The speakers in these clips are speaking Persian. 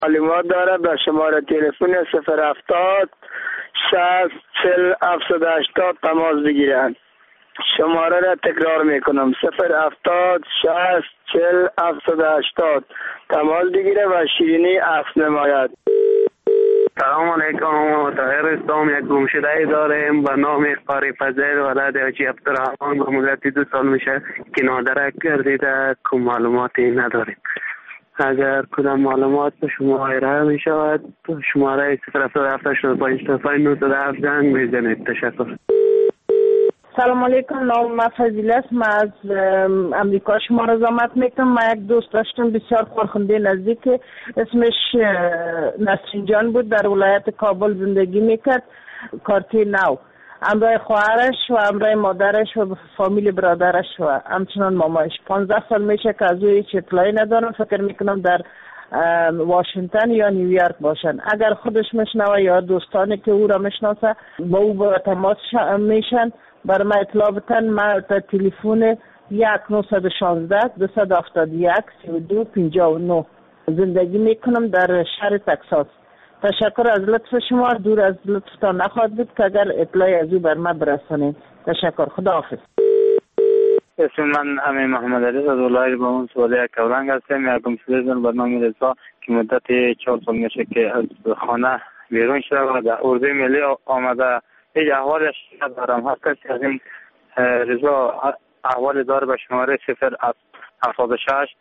معلومات داره به شماره تلفن 070 60 40 780 تماس بگیرند. شماره را تکرار میکنم 070 60 40 780 تماس بگیره و شیرینی عکس نماید. سلام علیکم. طاهر استام. یک گمشده داریم به نام قاری فضل ولد حاجی عبدالرحمن به مدت 2 سال میشه که نادرک گردیده که معلوماتی نداریم. اگر کدام معلومات به شما ارائه می شود شماره 07785 زنگ میزنید. تشکر. سلام علیکم. نام من فضیله است. من از امریکا شما را زحمت میکنم. من یک دوست داشتم بسیار خورخنده نزدیک، اسمش نسرین جان بود، در ولایت کابل زندگی میکرد، کارتی نو، همراه خواهرش و همراه مادرش و فامیل برادرش و همچنان مامایش. 15 سال میشه که از او هیچ اطلاعی ندارم. فکر میکنم در واشنگتن یا نیویورک باشن. اگر خودش میشنوه یا دوستانی که او را میشناسه با او با تماس میشن برای من اطلاع بتن. من تا تلفن 1916 271 3259 زندگی میکنم در شهر تکساس. تشکر از لطف شما. دور از لطفتان نخواهد بود که اگر اطلاعی از او بر من برسانید. تشکر. خداحافظ. اسم من امین محمد علی از ولایت بامون سوالی کولنگ هستم. یک گمشده برنامه رضا که مدت 4 سال میشه که از خانه بیرون شده و در اردوی ملی آمده. هیچ احوالش ندارم. هر کسی از این رضا احوال داره به شماره 076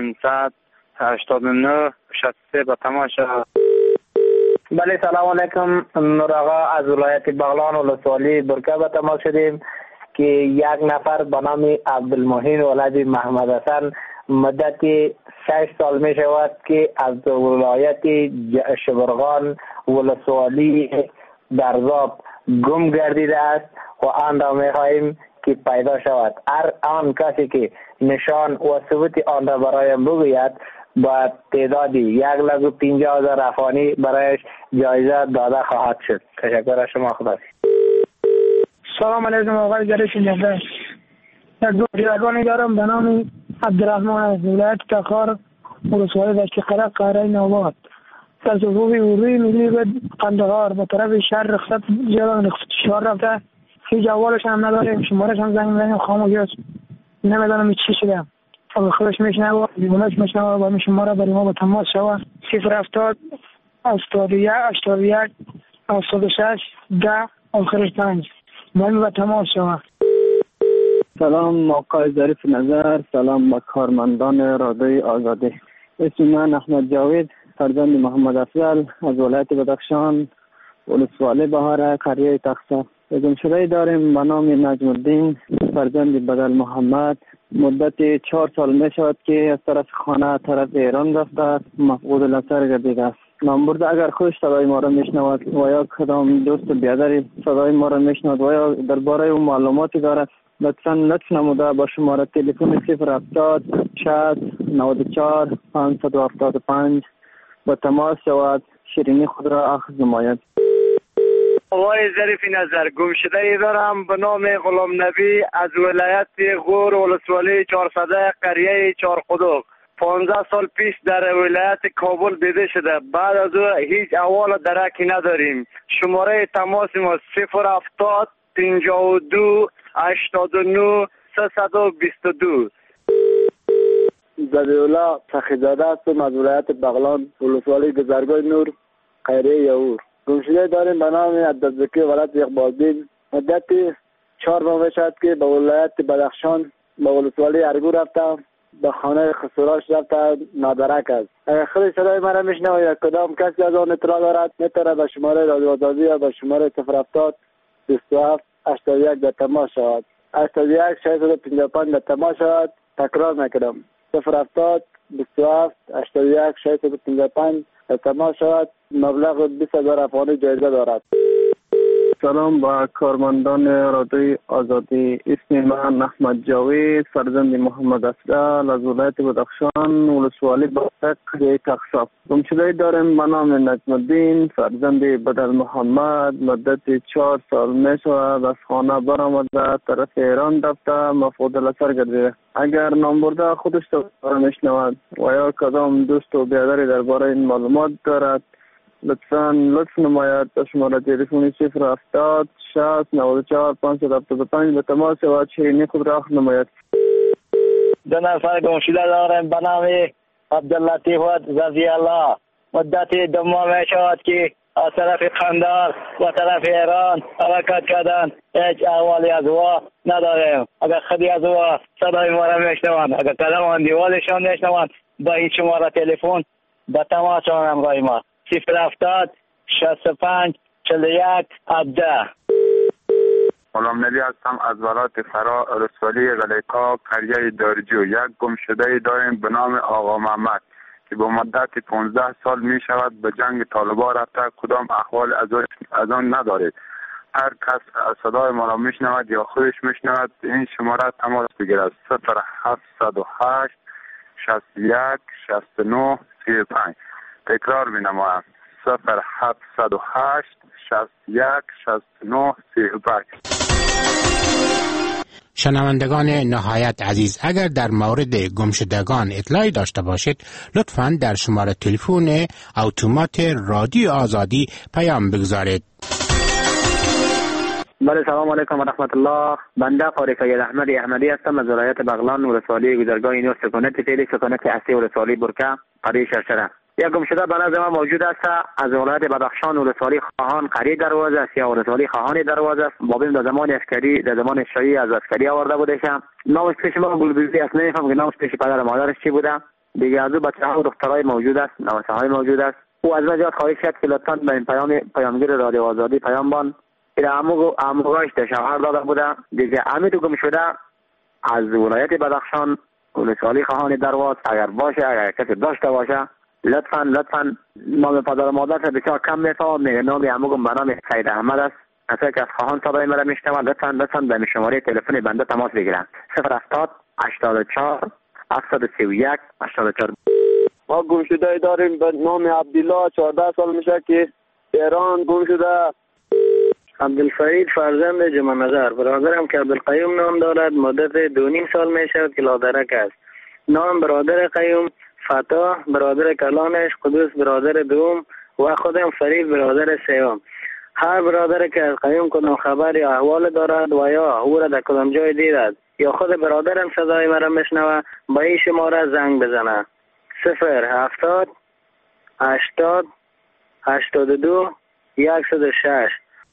589 63 به تماشا. بله سلام علیکم. نور آقا از ولایت بغلان ولسوالی برکه به تماس شدیم که یک نفر به نام عبدالمحین ولد محمد حسن مدت 6 سال می شود که از ولایت شبرغان ولسوالی درزاب گم گردیده است و آن را می خواهیم که پیدا شود. هر آن کسی که نشان و ثبوت آن را برایم بگوید با تعدادی 1,50,000 افغانی برایش جایزه داده خواهد شد. تشکر از شما. خدا. سلام علیکم آقای گریش نجده. یک دوستگانی دارم به نام عبدالرحمن از ولایت تخار ولسوالی دشت قرق قاره نوبات. در صفوف اردوی ملی به قندهار به طرف شهر رخصت جلال رخصت شهر رفته. هیچ اولش هم نداریم. شمارش هم زنگ میزنیم خاموش است. نمیدانم چی شده. اگه خودش میشنه و بیمونش میشنه و با این شماره برای ما با تماس شوه 070 81 81 76 10 آخرش 5 باید با تماس شوه. سلام آقای ظریف نظر. سلام با کارمندان رادیوی آزادی. اسم من احمد جاوید فرزند محمد افضل از ولایت بدخشان ولسوالی بهاره قریه تخصه. گمشده داریم به نام نجم الدین فرزند بدل محمد. مدت 4 سال می شود که از طرف خانه طرف ایران رفته مفقود الاثر گردیده است. نامبرده اگر خودش صدای ما را میشنود و یا کدام دوست بیادری صدای ما را میشنود و یا درباره اون معلوماتی دارد لطف نموده با شماره تلفن 070 60 94 575 با تماس شود شیرینی خود را اخذ نماید. آقای ظریف نظر. گمشده دارم به نام غلام نبی از ولایت غور ولسوالی 400 قریه چارقدوق. 15 سال پیش در ولایت کابل دیده شده. بعد از او هیچ احوال درکی نداریم. شماره تماس ما 070 52 89 322. زبیولا سخیزاده هستم از ولایت بغلان ولسوالی گذرگاه نور قیره یهور. گمشده داریم به نام عبدالزکی ولد اقبالدین. مدت 4 ماه شد که به ولایت بدخشان به ولسوالی ارگو رفتم. به خانه خسوراش رفته نادرک است. اگر خودی صدای مرا میشنوه یا کدام کسی از آن اطلاع دارد میتونه به شماره رادیو آزادی یا به شماره 070 27 81 به تماس شود. 81 655 به تماس شود. تکرار میکنم 070 27 81 655 به تماس شود. مبلغ 20,000 افغانی جایزه دارد. سلام با کارمندان رادیوی آزادی. اسم من احمد جاوید فرزند محمد افضل از ولایت بدخشان ولسوالی بختک قریه تخصاب. گمشده داریم به نام نجم الدین فرزند بدل محمد. مدت 4 سال می شود از خانه برآمده طرف ایران رفته مفقود الاثر گردیده. اگر نام برده خودش را میشنود و یا کدام دوست و برادری درباره این معلومات دارد لطف نماید به شماره تلفنی 070 60 94 575 به تماس و شیرینی خود راه نماید. 2 نفر گمشده دارم به نام عبداللطیف رضی الله. مدت 2 ماه می شود که از طرف قندار و طرف ایران حرکت کردن. هیچ احوالی از او نداریم. اگر خودی از او صدای ما را میشنوند، اگر کلام آن دیوالشان میشنوند، با این شماره تلفن به تماس همراه ما 070 65 41 17. غلام نبی هستم از ولایت فرا ولسوالی غلیقا قریه دارجو. یک گمشده داریم به نام آقا محمد که به مدت 15 سال می شود به جنگ طالبان رفته. کدام احوال از آن ندارید. هر کس صدای ما را می شنود یا خودش می شنود این شماره تماس بگیرد 0708 61 69 35. تکرار می نمایم 0708 61 69 35. شنوندگان نهایت عزیز، اگر در مورد گمشدگان اطلاعی داشته باشید لطفاً در شماره تلفن اتومات رادیو آزادی پیام بگذارید. بله، سلام علیکم و رحمت الله. بنده قاری سید احمدی هستم از ولایت بغلان ولسوالی گذرگاه نور سکونت فعلی سکونت اصلی ولسوالی برکه قریه شرشره. یک گمشده به نظر ما موجود است از ولایت بدخشان ولسوالی خواهان قریه دروازه است یا ولسوالی خواهان دروازه است. بابیم در زمان عسکری در زمان شاهی از عسکری آورده بودش. نامش پیش ما گلبیزی است، نمیفهم که نامش پیش پدر مادرش چی بوده. دیگه از او بچه‌ها و دخترای موجود است، نوسه‌های موجود است. او از وجهات خواهش کرد که لطفاً به این پیامگیر رادیو آزادی پیام بان که عموگاش شوهر داده بوده. دیگه امید گمشده از ولایت بدخشان ولسوالی خواهان درواز اگر باشه، اگر کسی داشته باشه لطفاً نام پدر و مادرش بسیار کم میفهمم. میگه نام عموگم به نام سید احمد است. کسی که از خواهان صدای مرا میشنوند لطفاً به شماره تلفن بنده تماس بگیرند 070 84 731 84. ما گمشده داریم به نام عبدالله 14 سال میشه که ایران گم شده. عبدالفرید فرزند جمع نظر. برادرم که عبدالقیوم نام دارد مدت 2.5 سال میشود که لادرک است. نام برادر قیوم فتا، برادر کلانش قدوس برادر دوم و خودم فرید برادر سوم. هر برادر که از قیوم کدام خبر یا احوال دارد و یا او را در کدام جای دیدد یا خود برادرم صدای مرا میشنوه با این شماره زنگ بزنه 070 80 82 106.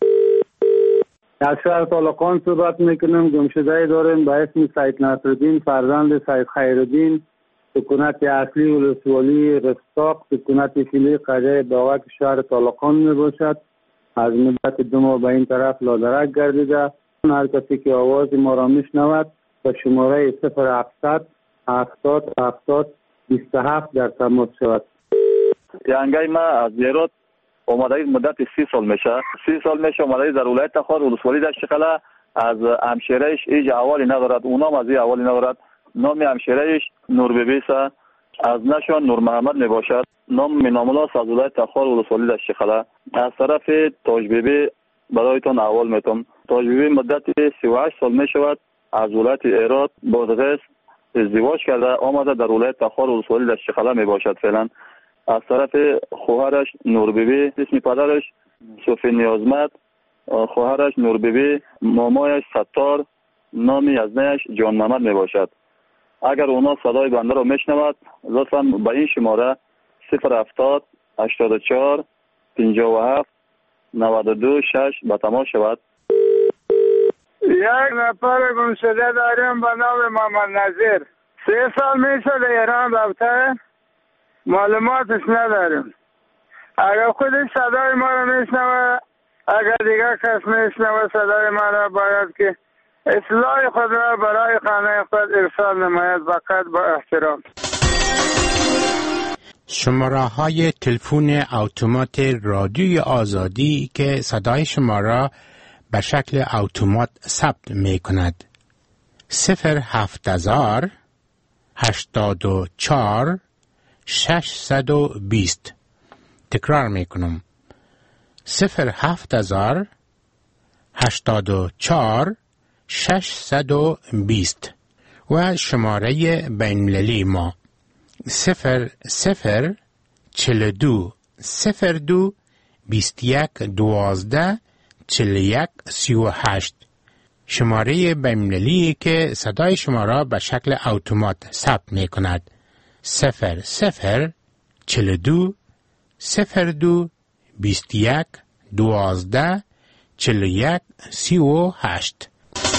از شهر طالقان صحبت میکنم. گمشده داریم به اسم سید نصرالدین فرزند سید خیرالدین. سکونت اصلی ولسوالی رستاق، سکونت فعلی قریه باوک شهر طالقان می باشد. از مدت 2 ماه به این طرف لادرک گردیده. هر کسی که آواز ما را میشنود به شماره 0700 70 70 27 در تماس شود. یانگای ما از بیروت اومده مدت 30 سال میشه اومده در ولایت تخار ولسوالی دشت قلعه. از همشیرهش هیچ احوالی ندارد. اونام از این احوالی ندارد. نام همشیرهش نور بیبی است. از نشان نور محمد می باشد. نام مناملا از ولایت تخار ولسوالی دشت قلعه. از طرف تاج بیبی برایتون احوال میتونم. تاج بیبی مدت 38 سال می شود از ولایت ایران بادغیس ازدواج کرده آمده در ولایت تخار ولسوالی دشت قلعه می باشد. فعلا از طرف خواهرش نور بیبی، اسم پدرش صوفی نیازمند، خواهرش نور بیبی، مامایش ستار، نامی از نیش جان محمد می باشد. اگر اونا صدای بنده را میشنود لطفاً با این شماره 070 84 57 92 6 به تماس شود. یک نفر گمشده داریم به نام محمد نظیر. 3 سال میشه در ایران رفته، معلوماتش نداریم. اگر خودش صدای ما را میشنوه، اگر دیگر کس میشنوه صدای ما را، باید که اصلاح خود را برای خانه خود ارسال نماید، فقط با احترام. شماره های تلفن اتومات رادیوی آزادی که صدای شما را به شکل اتومات ثبت می کند. 070 84 620. تکرار می کنم. 070 84 620 و شماره بین‌المللی ما 00 42 02 21 12 41 38. شماره بین‌المللی که صدای شما را به شکل اتومات ثبت می کند. 00 42 02 21 12 41 38.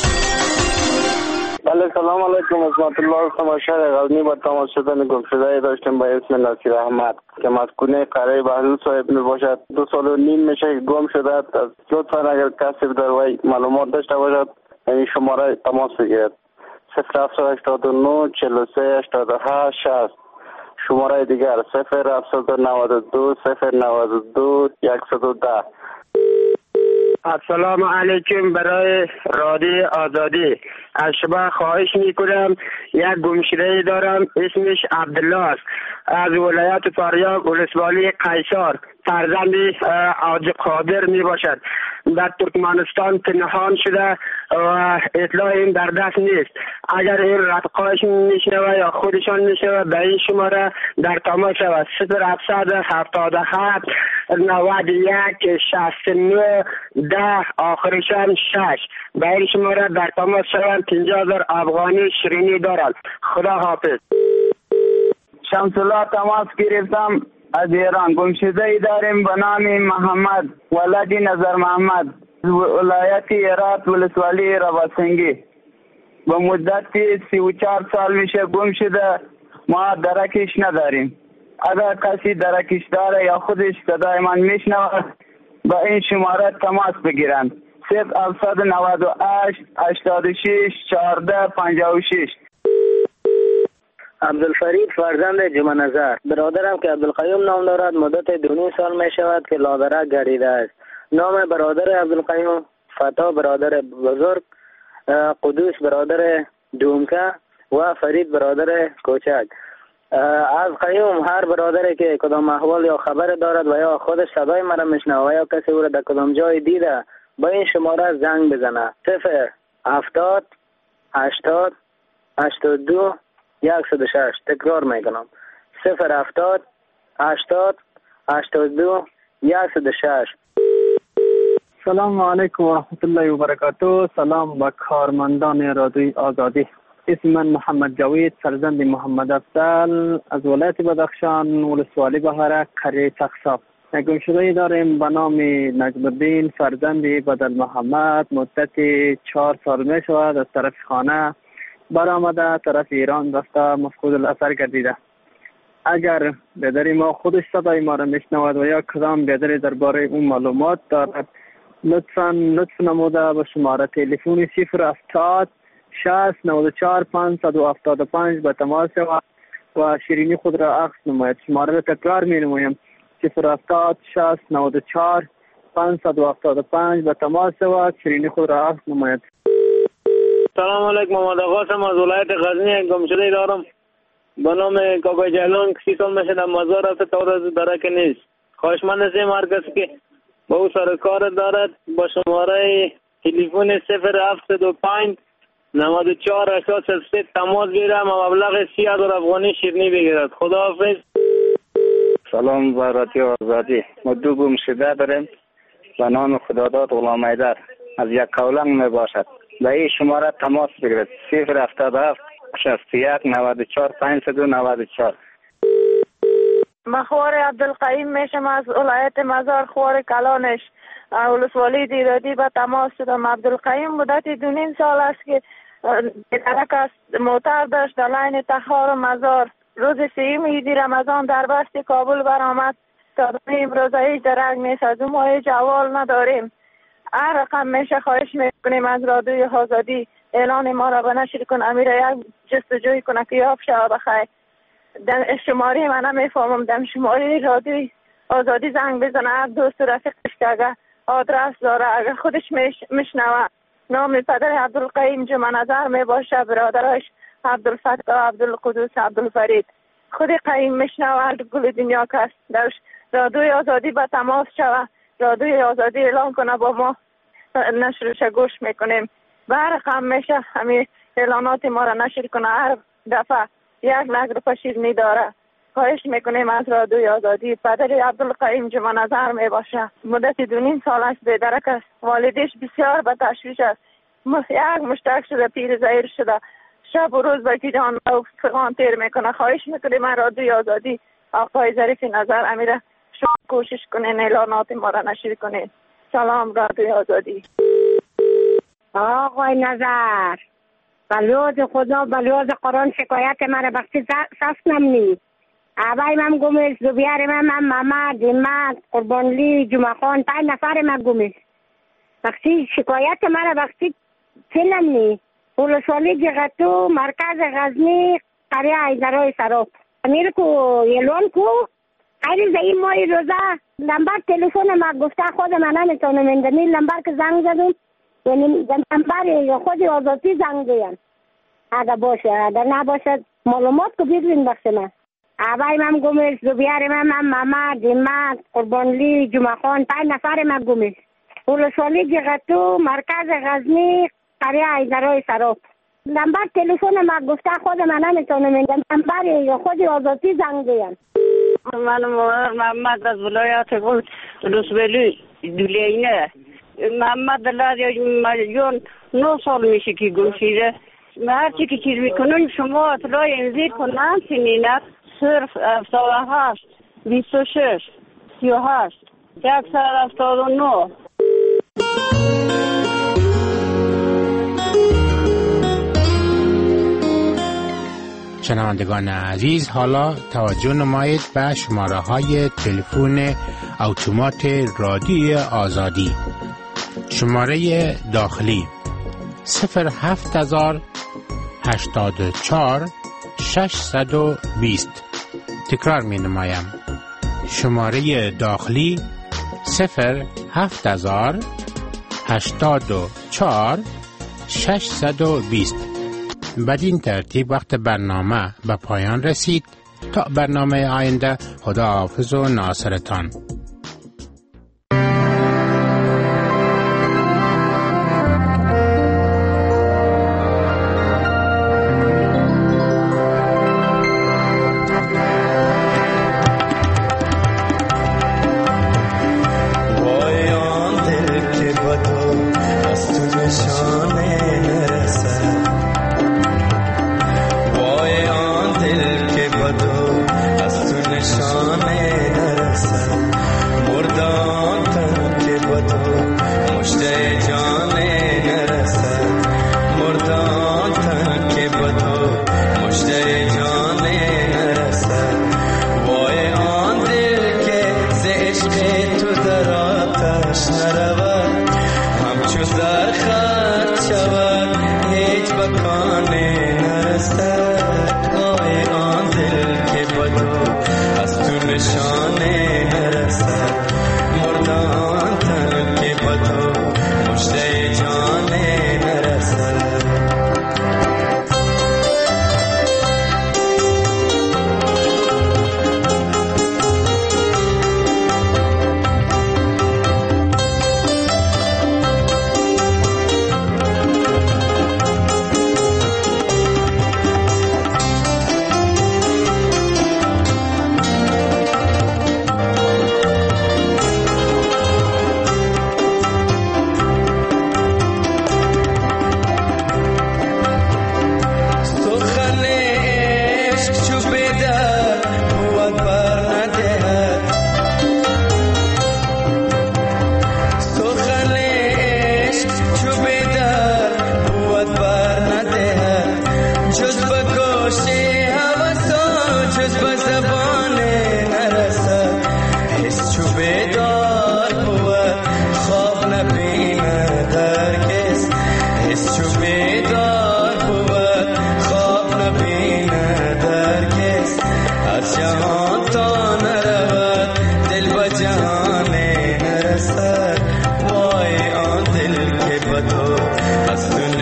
بله سلام علیکم عظمت الله. شما شهر غزنی با تماس شدن گمشده داشتیم با اسم نصیر احمد که مسکونه قریه بهلول صاحب می باشد. 2 سال و نیم میشه که گم شده. لطفا اگر کسی در وی معلومات داشته باشد این شماره تماس بگیرد. 0789 43 88 60. شماره دیگر 0792 092 110. السلام علیکم. برای رادیو آزادی از شما خواهش میکنم، یک گمشده دارم اسمش عبدالله است، از ولایت فاریاب ولسوالی قیصر، فرزند حاج قادر می باشد. در ترکمنستان پنهان شده و اطلاع این در دست نیست. اگر این رفقایش میشنوه یا خودشان میشنوه به این شماره در تماس شود. 0777 91 69 10 آخرشان 6. به این شماره در تماس شود. 50,000 افغانی شیرینی دارد. خدا حافظ. شمس الله تماس گرفتم از ایران. گمشده ای داریم به نام محمد ولدی نظر محمد، ولایت هرات ولسوالی رواسنگی. به مدت 34 سال میشه گم شده. ما درکش نداریم. اگر کسی درکش داره یا خودش صدای من میشنود با این شماره تماس بگیرند. 0798 86 14 56. عبدالفرید فرزند جمعه نظر، برادرم که عبدالقیوم نام دارد مدت 2.5 سال می شود که لادرک گریده است. نام برادر عبدالقیوم فتا برادر بزرگ، قدوس برادر دومکه و فرید برادر کوچک. از قیوم هر برادری که کدام احوال یا خبر دارد و یا خودش صدای مرا میشنوه و یا کسی او را در کدام جای دیده با این شماره زنگ بزنه. 070 80 82 106. تکرار میکنم. 070 80 82 106. سلام علیکم و رحمت الله و برکاته. سلام به کارمندان رادیوی آزادی. اسم من محمد جاوید فرزند محمد افضل از ولایت بدخشان ولسوالی بهارک قریه تخصاب. گمشده داریم به نام نجم الدین فرزند بدل محمد. مدت 4 سال می شود از طرف خانه برآمده طرف ایران رفته مفقود الاثر گردیده. اگر بیادر ما خودش صدای ما را میشنود و یا کدام بیادر درباره اون معلومات دارد لطف نموده به شماره تلفن 070 60 94 575 به تماس شود و شیرینی خود را عکس نماید. شماره را تکرار می نمایم. 070 60 94 575 به تماس شود شیرینی خود را عکس نماید. سلام علیکم. محمد آقاسم از ولایت غزنی. گمشده دارم به نام کاکای جیلان که 30 سال میشه در مزار رفته تا از درک نیست. خواهشمند هستیم هر کسی که با او سر کار دارد با شماره تلفن 0725 94 803 تماس گیرم و مبلغ 30,000 افغانی شیرینی بگیرد. خداحافظ. سلام و رادیو آزادی. ما 2 گمشده داریم به نام خداداد غلام حیدر از یک کولنگ می باشد. به این شماره تماس بگیرد. 077 61 94 594. مخوار عبدالقیوم میشم از ولایت مزار خوار کلانش ولسوالی دیرادی به تماس شدم. عبدالقیوم مدت 2.5 سال است که درک است موتر داشت در لین تخار و مزار. روز 3 عید رمضان در بست کابل برآمد تا امروزه هیچ درک نیست. از اون ما هیچ احوال نداریم. هر رقم میشه خواهش میکنیم از رادیوی آزادی اعلان ما را به نشر کن. امیر یک جستجوی کنه که یاب شود بخیر. شماره من نمیفهمم. دم شماره رادیوی آزادی زنگ بزنه. هر دوست رفیقش که اگر آدرس داره، اگر خودش میشنوه نام پدر عبدالقیم جمعه نظر می باشه، برادرش عبدالفتاح، عبدالقدوس، عبدالفرید. خود قیم میشنوه گل دنیا کس در رادیوی آزادی به تماس شوه، رادیوی آزادی اعلان کنه با ما نشرش گوش میکنیم. به هر رقم میشه همین اعلانات ما را نشر کنه، هر دفعه 1 نگرفه شیرینی داره. خواهش میکنیم از رادیوی آزادی پدر عبدالقیم جمعه نظر می باشه، مدت 2.5 سال است بیدرک است، والدش بسیار به تشویش است، یک مشترک شده، پیر زهیر شده، شب و روز با جان و فقان تیر میکنه. خواهش میکنیم از رادیوی آزادی آقای ظریف نظر امیره شما کوشش کنین اعلانات ما را نشر کنین. سلام رادیوی آزادی. آقای نظر بلوز خدا بلوز قرآن شکایت مرا بخشی سستم نی اوای من گمش زبیار من محمد امت قربانلی جمعه خان 5 نفر من گمش بخشی شکایت مرا بخشی فیلم نی ولسوالی جغتو مرکز غزنی قریه ایزرای سراپ امیر کو یلون کو خیلی زیر مای روزه نمبر تلفن ما گفته خود من نمیتونم اندنی نمبر که زنگ زدون یعنی نمبر خود آزادی زنگ دیم اگر باشه اگر نباشه معلومات کو بیدین بخشه من اوای من گمش زبیار من محمد امت قربانلی جمعه خان 5 نفر من گمش ولسوالی جغتو مرکز غزنی قریه ایزرای سراپ نمبر تلفن ما گفته خود من نمیتونم نمبر خود آزادی زنگ دیم. من محمد از ولایت رسولی دولینه محمد الله جون 9 سال میشه که گمشیده. هر چی که چیز میکنن شما اطلاع انزیر کنن سنینت صرف 78 26 38 179. شنوندگان عزیز، حالا توجه نمایید به شماره های تلفن اتومات رادیوی آزادی. شماره داخلی 07084 620. تکرار می نمایم. شماره داخلی 07084 620. بدین ترتیب وقت برنامه به پایان رسید. تا برنامه آینده، خدا حافظ و ناصرتان.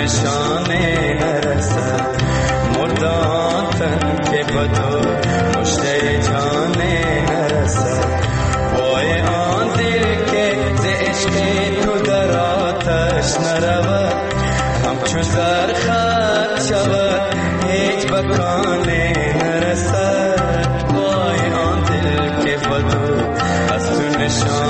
نشانه نرسد مردان تن که بدو مشته جانه نرسد وای آن دل که ز عشق تو در آتش نرود همچون زر خط شود هیچ بکانه نرسد وای آن دل که بدو از تو نشانه